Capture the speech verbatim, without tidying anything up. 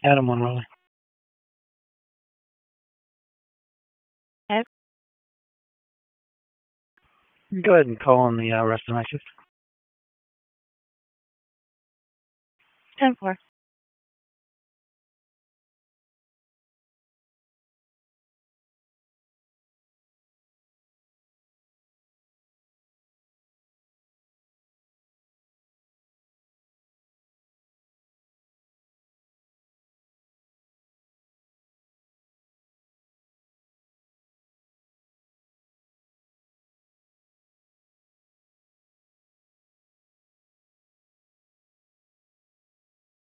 Adam one rolling. Okay. Go ahead and call on the uh, rest of my shift. ten four.